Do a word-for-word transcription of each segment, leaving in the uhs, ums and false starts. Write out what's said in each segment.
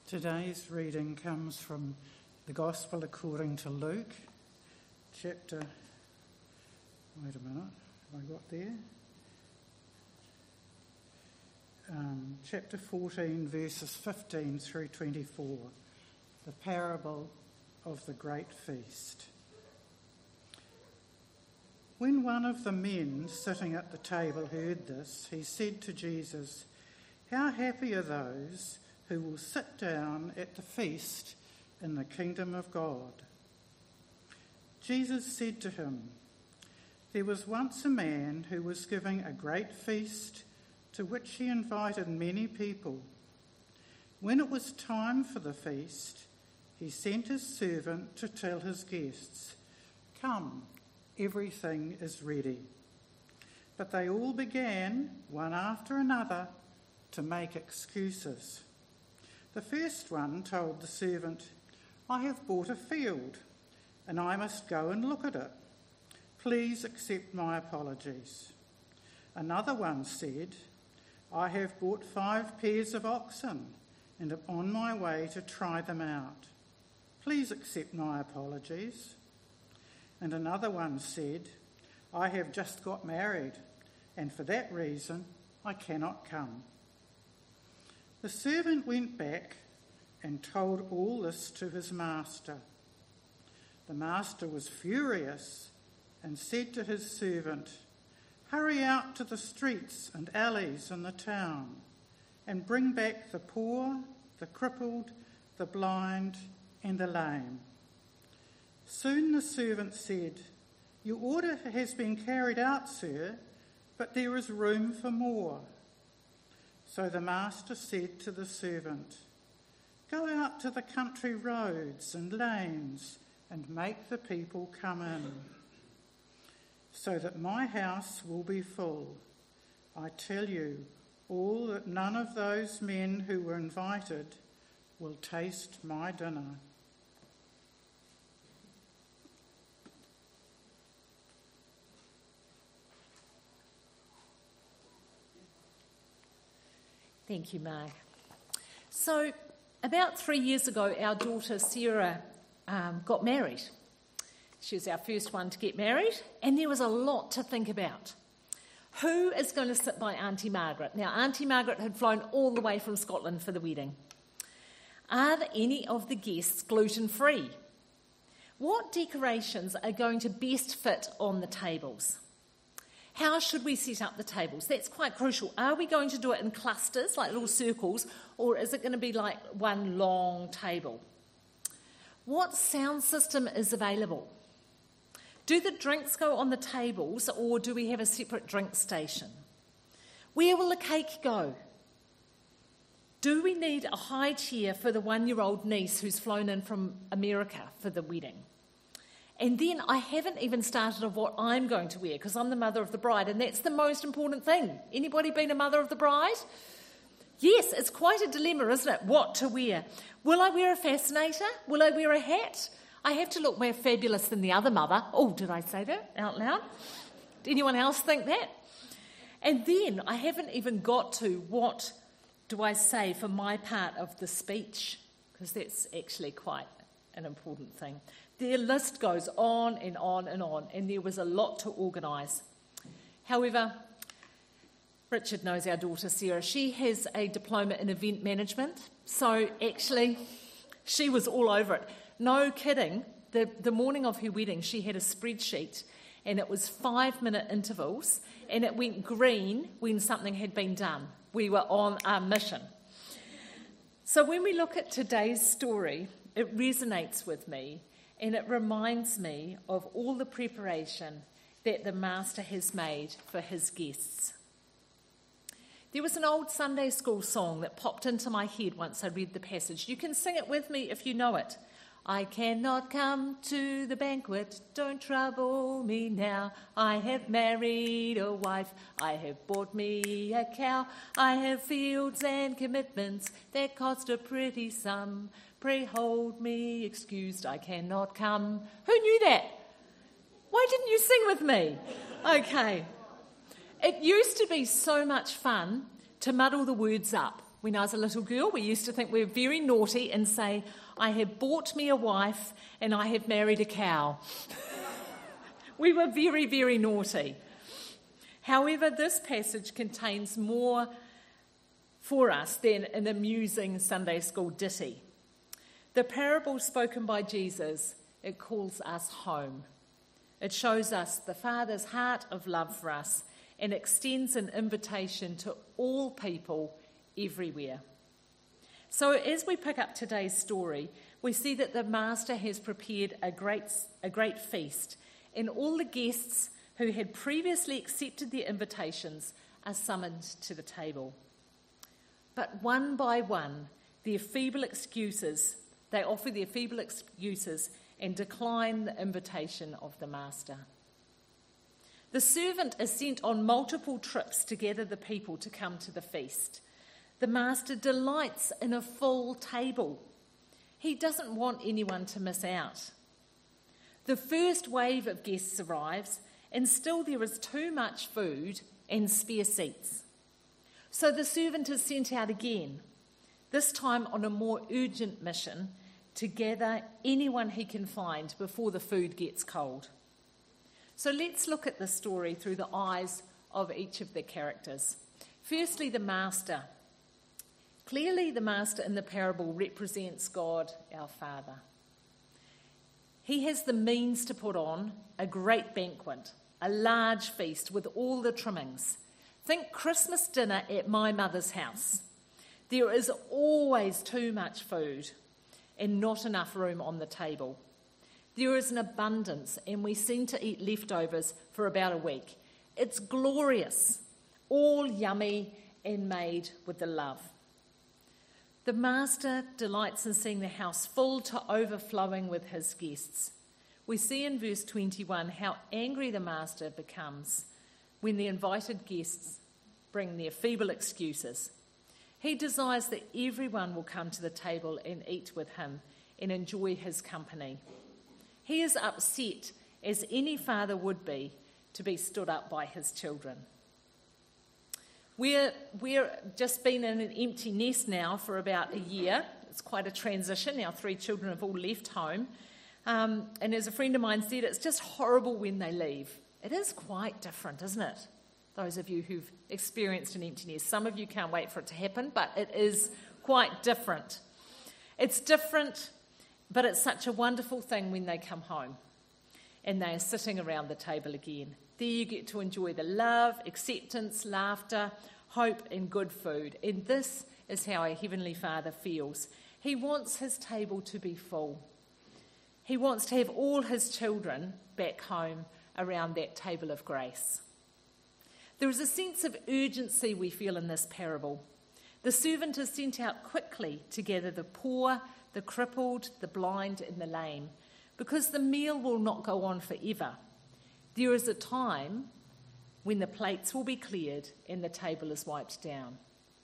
Today's reading comes from the Gospel according to Luke, chapter, wait a minute, have I got there? Um, chapter fourteen, verses fifteen through twenty-four, the parable of the great feast. When one of the men sitting at the table heard this, he said to Jesus, "How happy are those who will sit down at the feast in the kingdom of God." Jesus said to him, "There was once a man who was giving a great feast to which he invited many people. When it was time for the feast, he sent his servant to tell his guests, 'Come, everything is ready.' But they all began, one after another, to make excuses. The first one told the servant, 'I have bought a field, and I must go and look at it. Please accept my apologies.' Another one said, 'I have bought five pairs of oxen, and am on my way to try them out. Please accept my apologies.' And another one said, 'I have just got married, and for that reason I cannot come.' The servant went back and told all this to his master. The master was furious and said to his servant, 'Hurry out to the streets and alleys in the town and bring back the poor, the crippled, the blind, and the lame.' Soon the servant said, 'Your order has been carried out, sir, but there is room for more.' So the master said to the servant, 'Go out to the country roads and lanes and make the people come in, so that my house will be full. I tell you, all that none of those men who were invited will taste my dinner.'" Thank you, Mark. So, about three years ago, our daughter Sarah um, got married. She was our first one to get married, and there was a lot to think about. Who is going to sit by Auntie Margaret? Now, Auntie Margaret had flown all the way from Scotland for the wedding. Are any of the guests gluten-free? What decorations are going to best fit on the tables? How should we set up the tables? That's quite crucial. Are we going to do it in clusters, like little circles, or is it going to be like one long table? What sound system is available? Do the drinks go on the tables, or do we have a separate drink station? Where will the cake go? Do we need a high chair for the one-year-old niece who's flown in from America for the wedding? And then I haven't even started on what I'm going to wear, because I'm the mother of the bride, and that's the most important thing. Anybody been a mother of the bride? Yes, it's quite a dilemma, isn't it? What to wear. Will I wear a fascinator? Will I wear a hat? I have to look more fabulous than the other mother. Oh, did I say that out loud? Did anyone else think that? And then I haven't even got to what do I say for my part of the speech, because that's actually quite an important thing. Their list goes on and on and on, and there was a lot to organise. However, Richard knows our daughter Sarah. She has a diploma in event management, so actually she was all over it. No kidding, the, the morning of her wedding she had a spreadsheet, and it was five-minute intervals, and it went green when something had been done. We were on our mission. So when we look at today's story, it resonates with me, and it reminds me of all the preparation that the Master has made for his guests. There was an old Sunday school song that popped into my head once I read the passage. You can sing it with me if you know it. "I cannot come to the banquet, don't trouble me now. I have married a wife, I have bought me a cow. I have fields and commitments that cost a pretty sum. Pray hold me excused, I cannot come." Who knew that? Why didn't you sing with me? Okay. It used to be so much fun to muddle the words up When I was a little girl, we used to think we were very naughty and say, I have bought me a wife and I have married a cow. We were very, very naughty. However, this passage contains more for us than an amusing Sunday school ditty. The parable spoken by Jesus, it calls us home. It shows us the Father's heart of love for us and extends an invitation to all people everywhere. So as we pick up today's story, we see that the Master has prepared a great, a great feast, and all the guests who had previously accepted their invitations are summoned to the table. But one by one, their feeble excuses, they offer their feeble excuses and decline the invitation of the Master. The servant is sent on multiple trips to gather the people to come to the feast. The Master delights in a full table. He doesn't want anyone to miss out. The first wave of guests arrives, and still there is too much food and spare seats. So the servant is sent out again, this time on a more urgent mission to gather anyone he can find before the food gets cold. So let's look at the story through the eyes of each of the characters. Firstly, the Master. Clearly, the Master in the parable represents God, our Father. He has the means to put on a great banquet, a large feast with all the trimmings. Think Christmas dinner at my mother's house. There is always too much food and not enough room on the table. There is an abundance, and we seem to eat leftovers for about a week. It's glorious, all yummy and made with the love. The Master delights in seeing the house full to overflowing with his guests. We see in verse twenty-one how angry the Master becomes when the invited guests bring their feeble excuses. He desires that everyone will come to the table and eat with him and enjoy his company. He is upset, as any father would be, to be stood up by his children. We're, we're just been in an empty nest now for about a year. It's quite a transition. Our three children have all left home. Um, and as a friend of mine said, it's just horrible when they leave. It is quite different, isn't it? Those of you who've experienced an empty nest. Some of you can't wait for it to happen, but it is quite different. It's different, but it's such a wonderful thing when they come home and they are sitting around the table again. There you get to enjoy the love, acceptance, laughter, hope, and good food. And this is how our Heavenly Father feels. He wants his table to be full. He wants to have all his children back home around that table of grace. There is a sense of urgency we feel in this parable. The servant is sent out quickly to gather the poor, the crippled, the blind, and the lame, because the meal will not go on forever. There is a time when the plates will be cleared and the table is wiped down.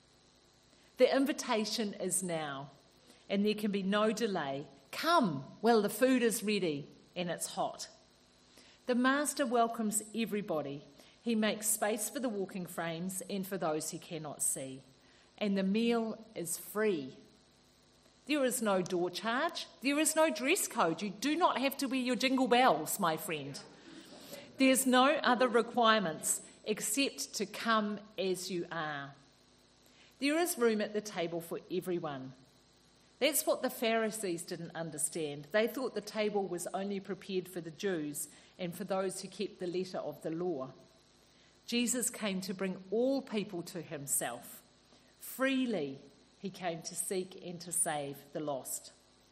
The invitation is now, and there can be no delay. Come, well, the food is ready and it's hot. The Master welcomes everybody. He makes space for the walking frames and for those he cannot see. And the meal is free. There is no door charge. There is no dress code. You do not have to wear your jingle bells, my friend. There's no other requirements except to come as you are. There is room at the table for everyone. That's what the Pharisees didn't understand. They thought the table was only prepared for the Jews and for those who kept the letter of the law. Jesus came to bring all people to himself. Freely he came to seek and to save the lost.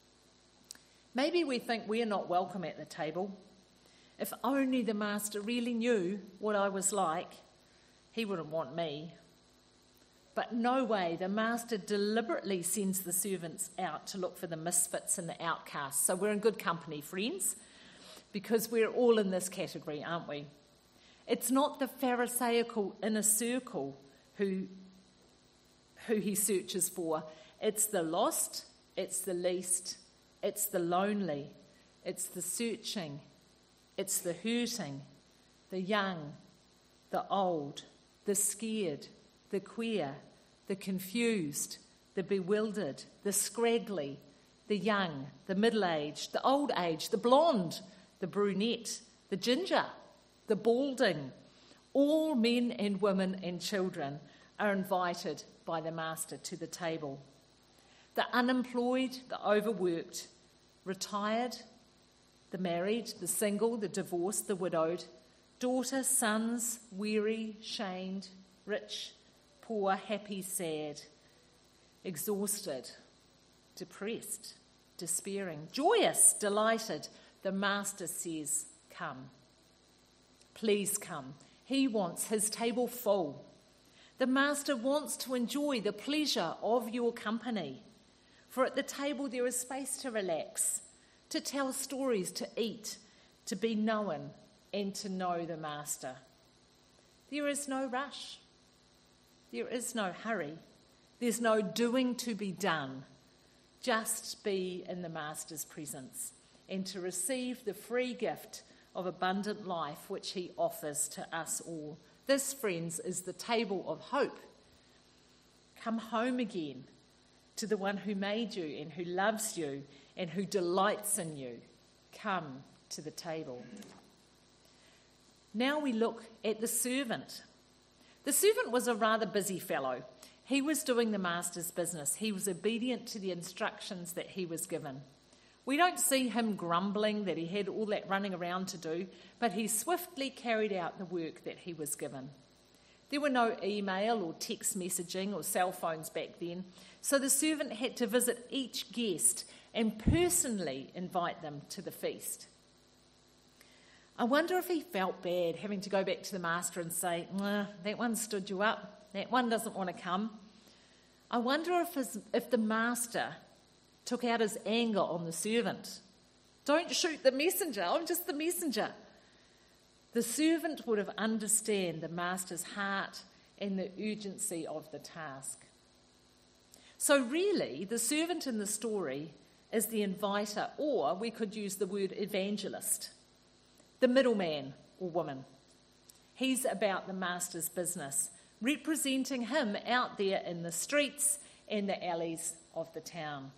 Maybe we think we're not welcome at the table. If only the Master really knew what I was like, he wouldn't want me. But no way, the Master deliberately sends the servants out to look for the misfits and the outcasts. So we're in good company, friends, because we're all in this category, aren't we? It's not the Pharisaical inner circle who, who he searches for. It's the lost, it's the least, it's the lonely, it's the searching, it's the hurting, the young, the old, the scared, the queer, the confused, the bewildered, the scraggly, the young, the middle-aged, the old-aged, the blonde, the brunette, the ginger, the balding. All men and women and children are invited by the Master to the table. The unemployed, the overworked, retired, the married, the single, the divorced, the widowed, daughter, sons, weary, shamed, rich, poor, happy, sad, exhausted, depressed, despairing, joyous, delighted. The Master says, come. Please come. He wants his table full. The Master wants to enjoy the pleasure of your company. For at the table there is space to relax, to tell stories, to eat, to be known, and to know the Master. There is no rush. There is no hurry. There's no doing to be done. Just be in the Master's presence and to receive the free gift of abundant life which he offers to us all. This, friends, is the table of hope. Come home again to the one who made you and who loves you and who delights in you. Come to the table. Now we look at the servant. The servant was a rather busy fellow. He was doing the Master's business. He was obedient to the instructions that he was given. We don't see him grumbling that he had all that running around to do, but he swiftly carried out the work that he was given. There were no email or text messaging or cell phones back then, so the servant had to visit each guest and personally invite them to the feast. I wonder if he felt bad having to go back to the Master and say, nah, that one stood you up, that one doesn't want to come. I wonder if, his, if the Master took out his anger on the servant. Don't shoot the messenger, I'm just the messenger. The servant would have understood the Master's heart and the urgency of the task. So really, the servant in the story is the inviter, or we could use the word evangelist, the middleman or woman. He's about the Master's business, representing him out there in the streets and the alleys of the town.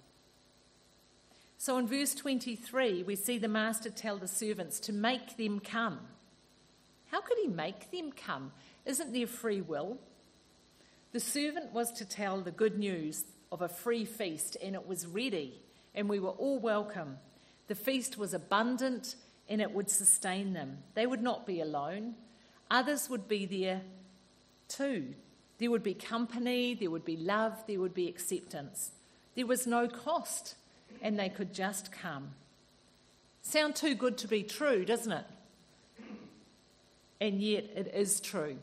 So in verse twenty-three, we see the Master tell the servants to make them come. How could he make them come? Isn't there free will? The servant was to tell the good news of a free feast, and it was ready, and we were all welcome. The feast was abundant, and it would sustain them. They would not be alone. Others would be there too. There would be company, there would be love, there would be acceptance. There was no cost, and they could just come. Sound too good to be true, doesn't it? And yet it is true.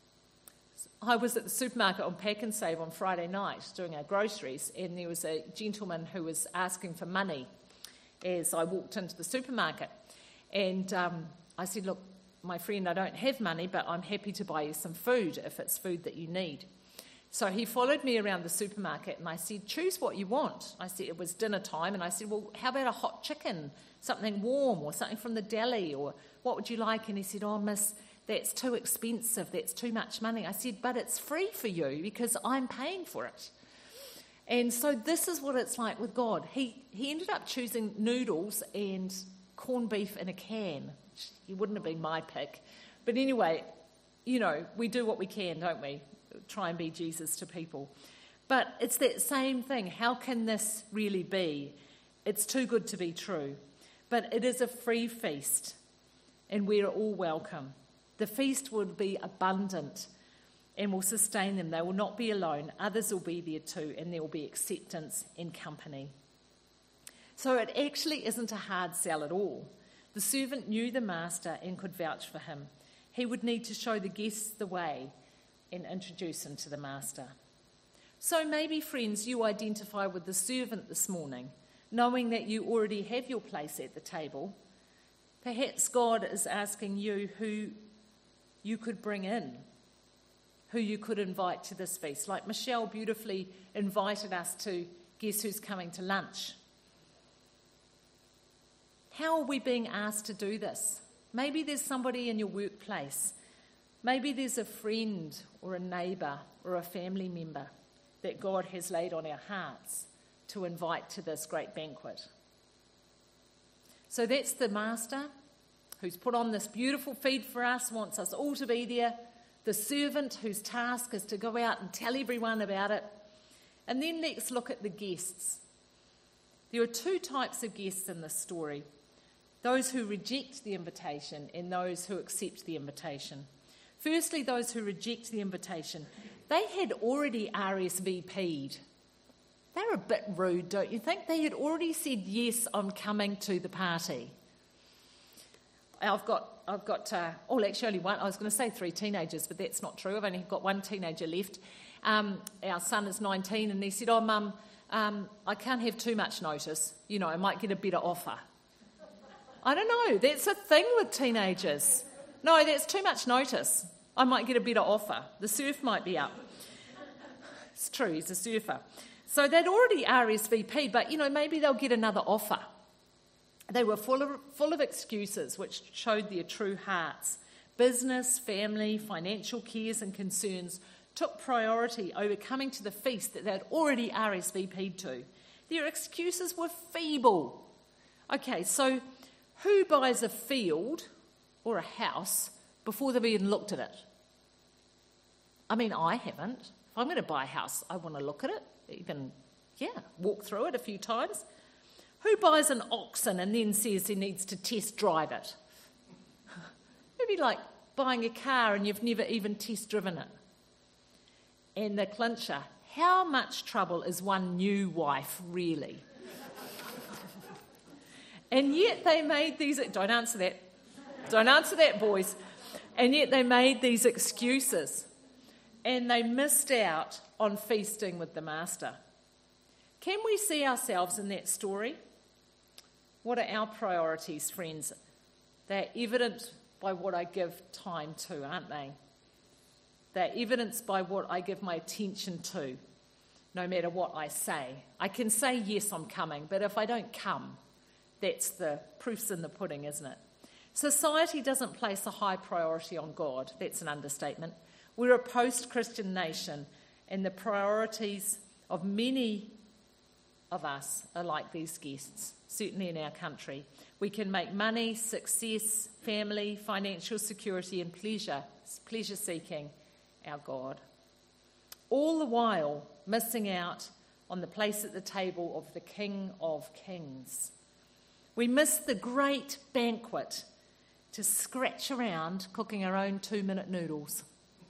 I was at the supermarket on Pack and Save on Friday night doing our groceries, and there was a gentleman who was asking for money as I walked into the supermarket. And um, I said, look, my friend, I don't have money, but I'm happy to buy you some food if it's food that you need. So he followed me around the supermarket, and I said, choose what you want. I said, it was dinner time, and I said, well, how about a hot chicken, something warm, or something from the deli, or what would you like? And he said, oh, miss, that's too expensive, that's too much money. I said, but it's free for you because I'm paying for it. And so this is what it's like with God. He, he ended up choosing noodles and corned beef in a can. He wouldn't have been my pick. But anyway, you know, we do what we can, don't we? Try and be Jesus to people. But it's that same thing. How can this really be? It's too good to be true. But it is a free feast, and we're all welcome. The feast will be abundant and will sustain them. They will not be alone. Others will be there too, and there will be acceptance and company. So it actually isn't a hard sell at all. The servant knew the Master and could vouch for him. He would need to show the guests the way and introduce them to the Master. So maybe, friends, you identify with the servant this morning, knowing that you already have your place at the table. Perhaps God is asking you who you could bring in, who you could invite to this feast. Like Michelle beautifully invited us to Guess Who's Coming to Lunch. How are we being asked to do this? Maybe there's somebody in your workplace. Maybe there's a friend or a neighbour or a family member. that God has laid on our hearts to invite to this great banquet. So that's the master who's put on this beautiful feed for us, wants us all to be there. The servant whose task is to go out and tell everyone about it. And then let's look at the guests. There are two types of guests in this story. Those who reject the invitation and those who accept the invitation. Firstly, those who reject the invitation. They had already R S V P'd. They're a bit rude, don't you think? They had already said, yes, I'm coming to the party. I've got, I've got, uh, oh, actually only one, I was going to say three teenagers, but that's not true. I've only got one teenager left. Um, our son is nineteen, and he said, oh, Mum, um, I can't have too much notice. You know, I might get a better offer. I don't know, that's a thing with teenagers. No, that's too much notice. I might get a better offer. The surf might be up. It's true, he's a surfer. So they'd already R S V P'd, but, you know, maybe they'll get another offer. They were full of, full of excuses which showed their true hearts. Business, family, financial cares and concerns took priority over coming to the feast that they'd already R S V P'd to. Their excuses were feeble. Okay, so who buys a field or a house before they've even looked at it? I mean, I haven't. If I'm going to buy a house, I want to look at it, even, yeah, walk through it a few times. Who buys an oxen and then says he needs to test drive it? It'd be like buying a car and you've never even test driven it. And the clincher, how much trouble is one new wife really? And yet they made these, don't answer that, don't answer that, boys. And yet they made these excuses and they missed out on feasting with the master. Can we see ourselves in that story? What are our priorities, friends? They're evident by what I give time to, aren't they? They're evidenced by what I give my attention to, no matter what I say. I can say, yes, I'm coming, but if I don't come, that's the proof's in the pudding, isn't it? Society doesn't place a high priority on God. That's an understatement. We're a post-Christian nation, and the priorities of many of us are like these guests, certainly in our country. We can make money, success, family, financial security, and pleasure, pleasure-seeking our God. All the while missing out on the place at the table of the King of Kings. We miss the great banquet to scratch around cooking our own two-minute noodles.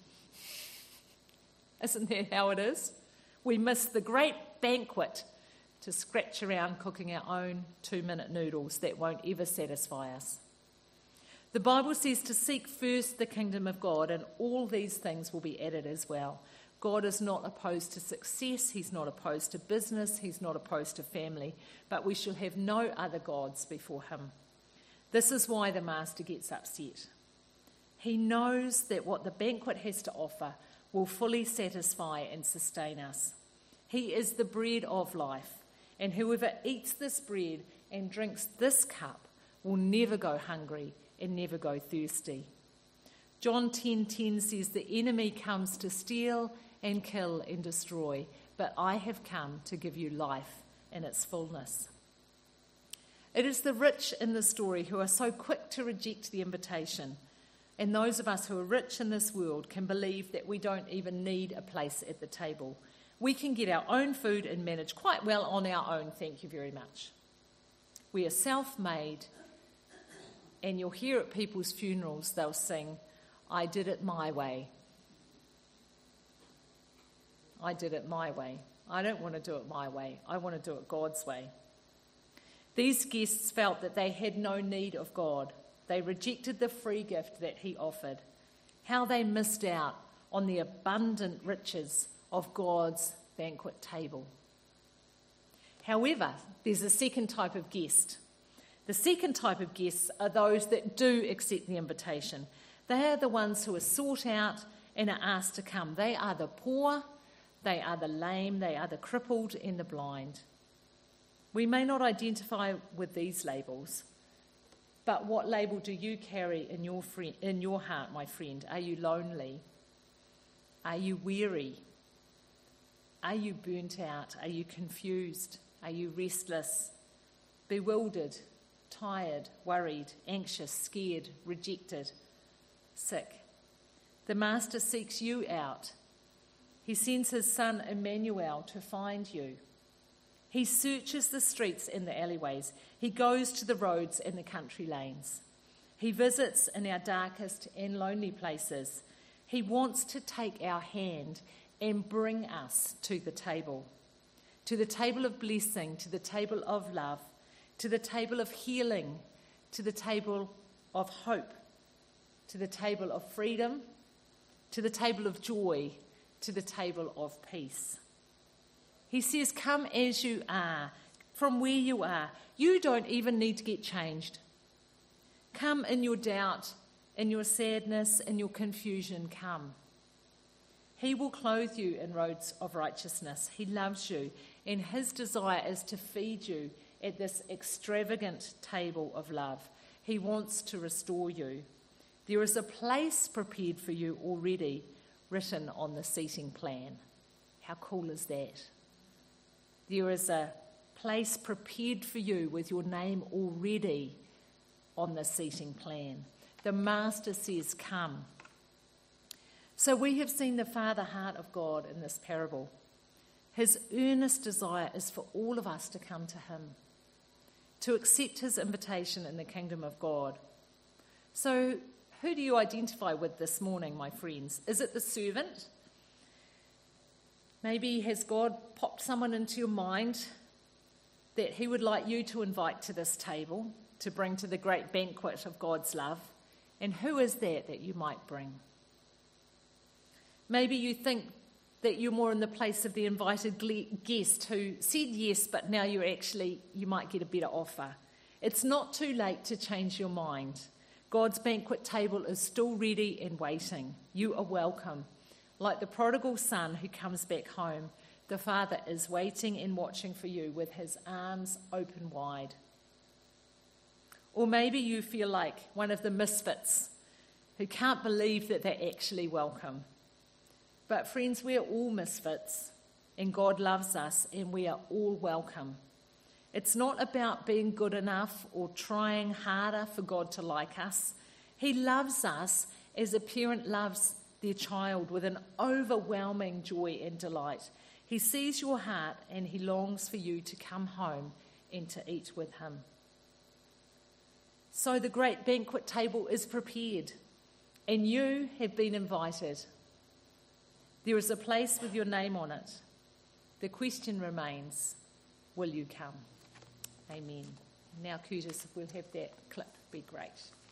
Isn't that how it is? We miss the great banquet to scratch around cooking our own two-minute noodles that won't ever satisfy us. The Bible says to seek first the kingdom of God, and all these things will be added as well. God is not opposed to success, he's not opposed to business, he's not opposed to family, but we shall have no other gods before him. This is why the master gets upset. He knows that what the banquet has to offer will fully satisfy and sustain us. He is the bread of life, and whoever eats this bread and drinks this cup will never go hungry and never go thirsty. John ten ten says, the enemy comes to steal and kill and destroy, but I have come to give you life in its fullness. It is the rich in the story who are so quick to reject the invitation, and those of us who are rich in this world can believe that we don't even need a place at the table. We can get our own food and manage quite well on our own, thank you very much. We are self-made, and you'll hear at people's funerals, they'll sing, I did it my way. I did it my way. I don't want to do it my way. I want to do it God's way. These guests felt that they had no need of God. They rejected the free gift that he offered. How they missed out on the abundant riches of God's banquet table. However, there's a second type of guest. The second type of guests are those that do accept the invitation. They are the ones who are sought out and are asked to come. They are the poor, they are the lame, they are the crippled and the blind. We may not identify with these labels, but what label do you carry in your friend, in your heart, my friend? Are you lonely? Are you weary? Are you burnt out? Are you confused? Are you restless, bewildered, tired, worried, anxious, scared, rejected, sick? The Master seeks you out. He sends his son Emmanuel to find you. He searches the streets and the alleyways. He goes to the roads and the country lanes. He visits in our darkest and lonely places. He wants to take our hand and bring us to the table, to the table of blessing, to the table of love, to the table of healing, to the table of hope, to the table of freedom, to the table of joy, to the table of peace. He says, come as you are, from where you are. You don't even need to get changed. Come in your doubt, in your sadness, in your confusion, come. He will clothe you in robes of righteousness. He loves you, and his desire is to feed you at this extravagant table of love. He wants to restore you. There is a place prepared for you already, written on the seating plan. How cool is that? There is a place prepared for you with your name already on the seating plan. The Master says, come. So we have seen the Father heart of God in this parable. His earnest desire is for all of us to come to him, to accept his invitation in the kingdom of God. So who do you identify with this morning, my friends? Is it the servant? Maybe has God popped someone into your mind that he would like you to invite to this table, to bring to the great banquet of God's love? And who is that that you might bring? Maybe you think that you're more in the place of the invited guest who said yes, but now you're actually, you might get a better offer. It's not too late to change your mind. God's banquet table is still ready and waiting. You are welcome. Like the prodigal son who comes back home, the Father is waiting and watching for you with his arms open wide. Or maybe you feel like one of the misfits who can't believe that they're actually welcome. But friends, we are all misfits, and God loves us, and we are all welcome. It's not about being good enough or trying harder for God to like us. He loves us as a parent loves their child with an overwhelming joy and delight. He sees your heart, and he longs for you to come home and to eat with him. So the great banquet table is prepared, and you have been invited. There is a place with your name on it. The question remains, will you come? Amen. Now, Curtis, if we'll have that clip, be great.